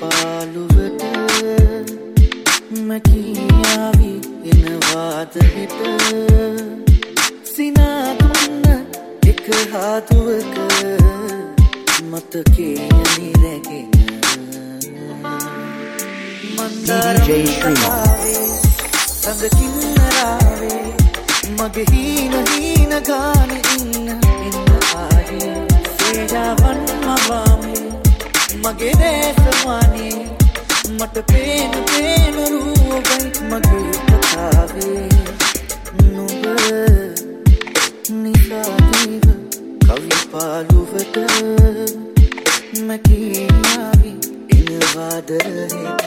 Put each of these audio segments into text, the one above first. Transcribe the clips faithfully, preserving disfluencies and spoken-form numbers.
පාළුවට මැකියාවි එනවාද හිට සිනාතුන්න එක හාතුවක මතකේ නිරැගෙන මන්දාරම් කතාවේ සඳකින්නරාවේ මගේ හීන හීන ගාන ඉන්න එන්න ආයේ සේජාවන් මවාමේ මගේ දේශමානේ මට පේන පේන රූපයි මගේ කතාවේ නුඹ නිසාදීව කවි පාළුවට මැකියාවි එනවාද හිට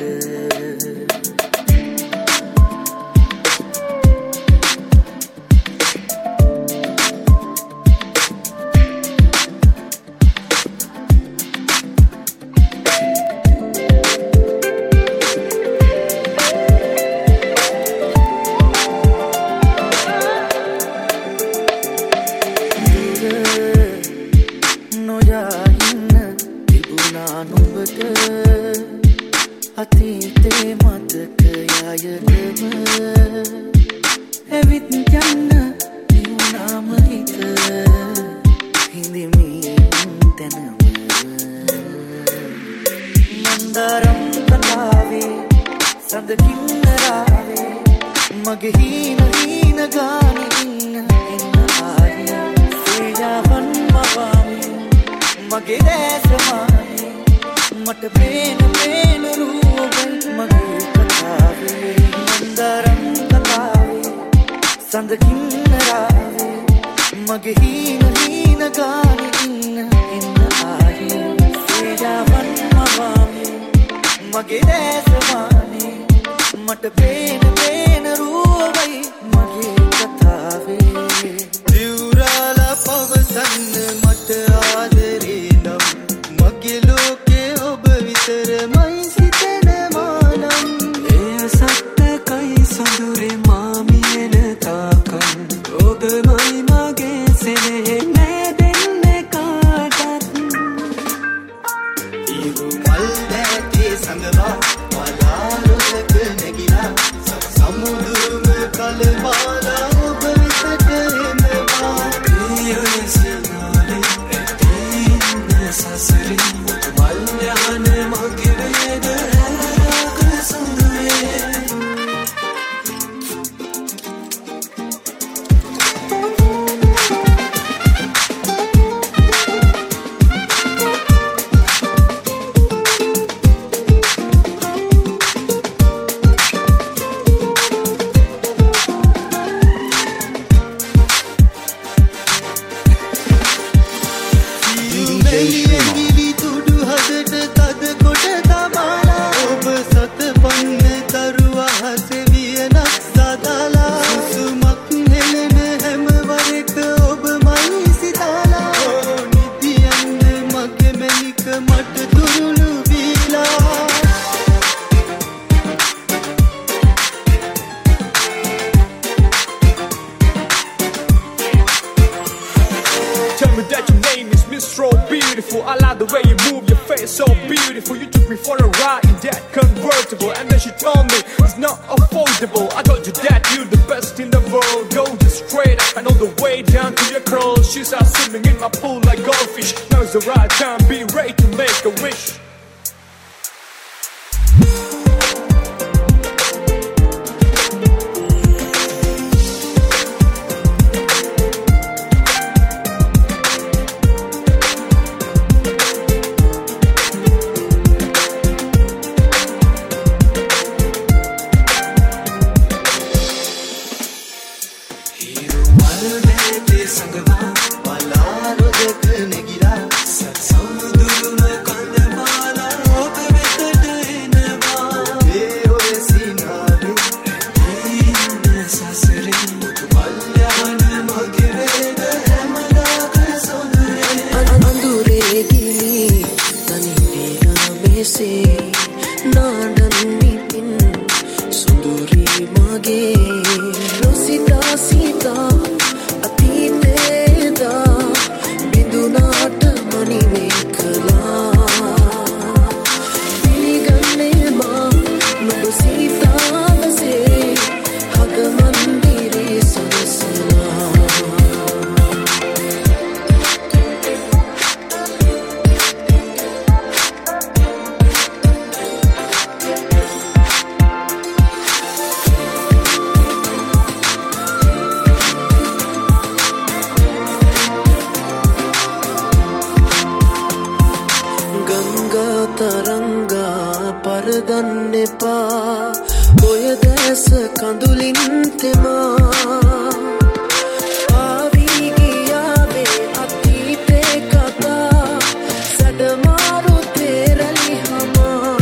අතීතේ මතකයයටම ඇවිත් යන්න නිවුනාම හිත හිඳිමින් තැනම මන්දාරම් කතාවේ සඳකින්නරාවේ මගේ හීන හීන ගාන ඉන්න එන්න ආයේ සේජාවන් මවාමේ මගේ දේශමානේ මට පේන පේන රූපයි මගේ කතාවේ මන්දාරම් කතාවේ සඳකින්නරාවේ මගේ හීන හීන ගාන ඉන්න එන්න ආයේ සේජාවන් මවාමේ මගේ දේශමානේ මට පේන පේන රූපයි මගේ කතාවේ දිවුරාලා පවසන්න මට ආදරේ නම් මගේ ලෝකේ ඔබ විතරමයි සිතන මානම් එය සත්තකයි සඳුරේ මාමියන තාකන් ඔබමයි මගේ සෙනෙහෙ නැදෙන්නේ කාටත් ඉරු මල් දැතේ සඳවා වලාලොසක නැගිලා සමුදුම කලබාලා ඔබ විතට එනවා ප්‍රියසිනාලේ ඇතින්න සසරේ මල්යහන මගේ වේද හැලක සඳුරේ I like the way you move your face, so beautiful. You took me for a ride in that convertible, and then she told me it's not affordable. I told you that you're the best in the world. Go just straight up and all the way down to your curls. She started swimming in my pool like goldfish. Now it's the right time, be ready to make a wish. Bidu naata mani mekala Piliga දන්න එපා ඔය දැස කඳුලින් තෙමා ආවී ගියාවේ අතීතේ කතා සැඩමාරු තේරලි හමා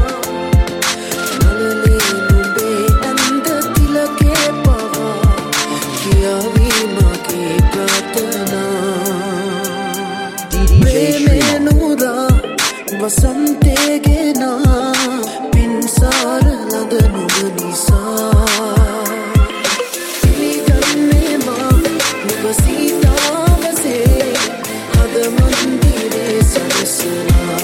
නලලේ නුඹේ ඇඳ තිලකේ පවා කියාවී මගේ ප්‍රාර්ථනා ප්‍රේමේ නුදා වසන්තේ ගෙනා පින්සාර ලඳ නුඹ නිසා පිළිගන්නේ මා නුඹ සීතාවසේ හද මන්දිරේ සරසනා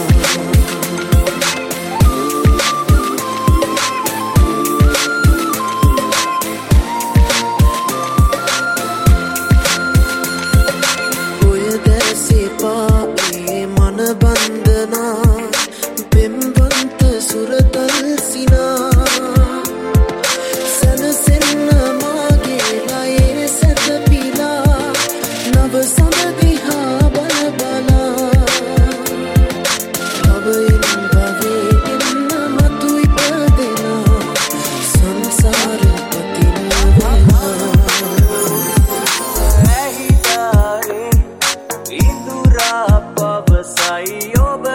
ඔය දැසේ පාේ මන බන්ධනා පෙම්වන්ත සුරතල් සිනා සනසෙන්න මාගේ ලයේ සැතපීලා නව සමදිහා බල බලා භවයෙන් භවේ එන්න මතු ඉපදෙනා සංසාර පතිනවනා ඇහිදාරේ ඉදුරා පවසයි ඔබ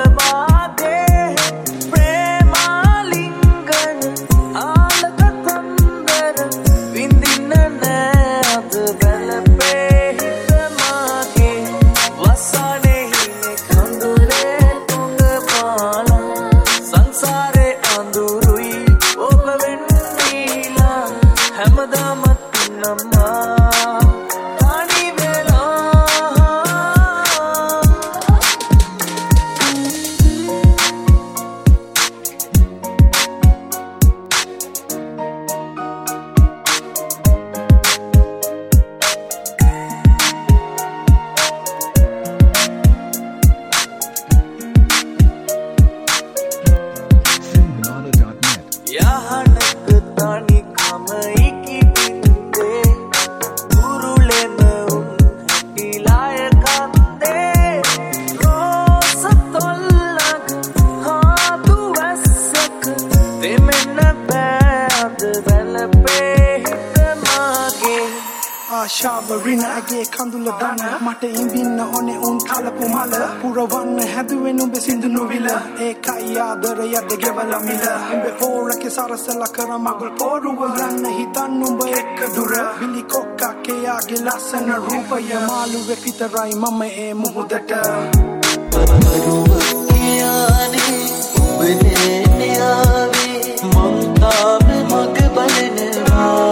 ආශාවරිනාගේ කඳුල දන මට ඉඳින්න ඕනේ උන් කලපු මල පුරවන්න හැදුවේ නුඹේ සින්දු නුවිල ඒකයි ආදරයද ගෙවල මිල උඹේ පෝරකේ සරසලා කර මගුල් පොරුව යන්න හිතන් නුඹ එක්ක දුර බිලි කොක්කා කයාගේ ලස්සන රූපය මාළුවේ පිටරයි මම ඒ මුහුදට පරුව කියානේ ඔබනේ න්යාවේ මං තාම මග බලනවා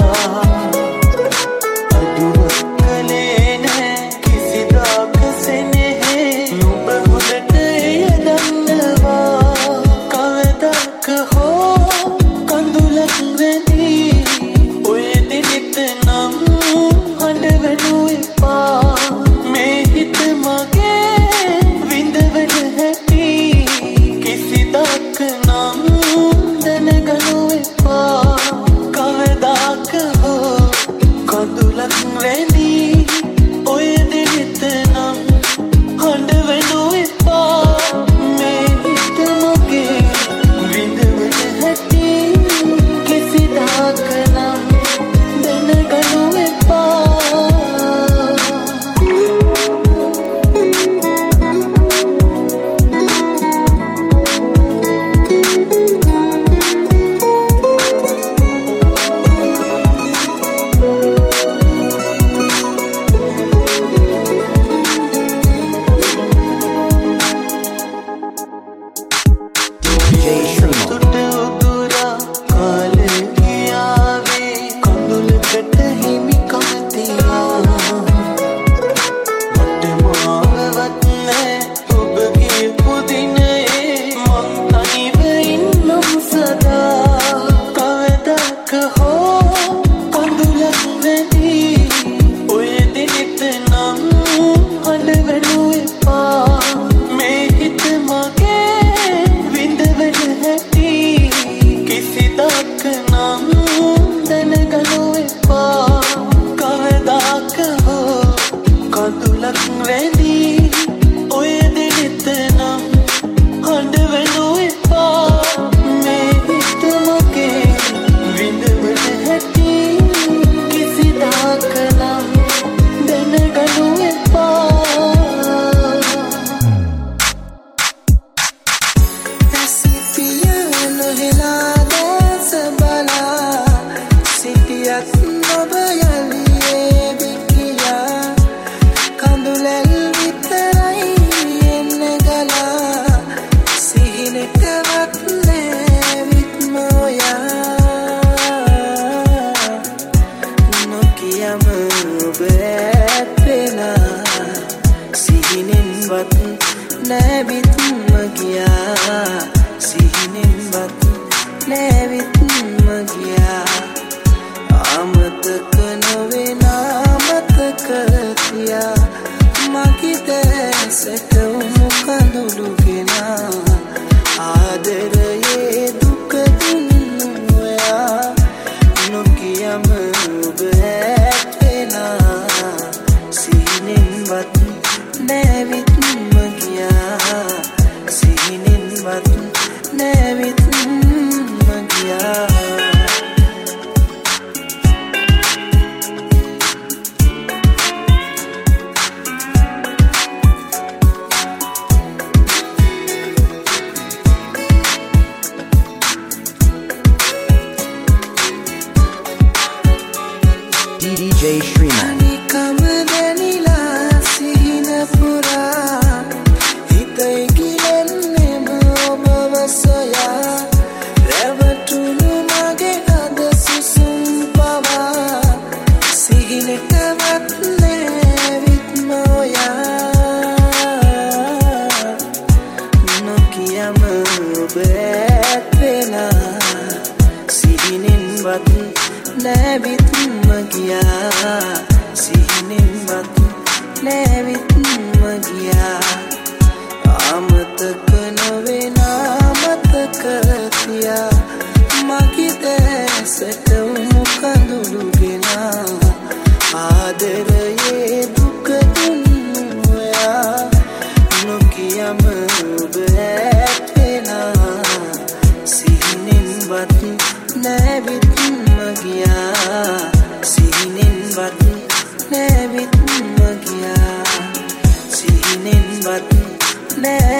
Vind නැවිත්ම ගියා සිහිනෙන්වත් නැවිත්ම ගියා අමතක නොවේ නාමතක තියා මගේ දැසට උණු කඳුළු ගෙනා ආදරයේ දුක දුන්නු ඔයා නොකියම ඔබ ඇත්තෙනා සිහිනෙන්වත් නැවිත්ම ගියා සිහිනෙන්වත් නැවිත්ම ගියා D J Shreeman. නැවිත්ම ගියා සිහිනෙන්වත් නැවිත්ම ගියා අමතක නොවේ නාමතක තියා මගේ දැසට උණු කඳුළු ගෙනා ආදරයේ දුක දුන්නු ඔයා නොකියම ඔබ ඇත්තෙනා සිහිනෙන්වත් නැවිත්ම ගියා සිහිනෙන්වත් නැවිත්ම ගියා සිහිනෙන්වත් නැ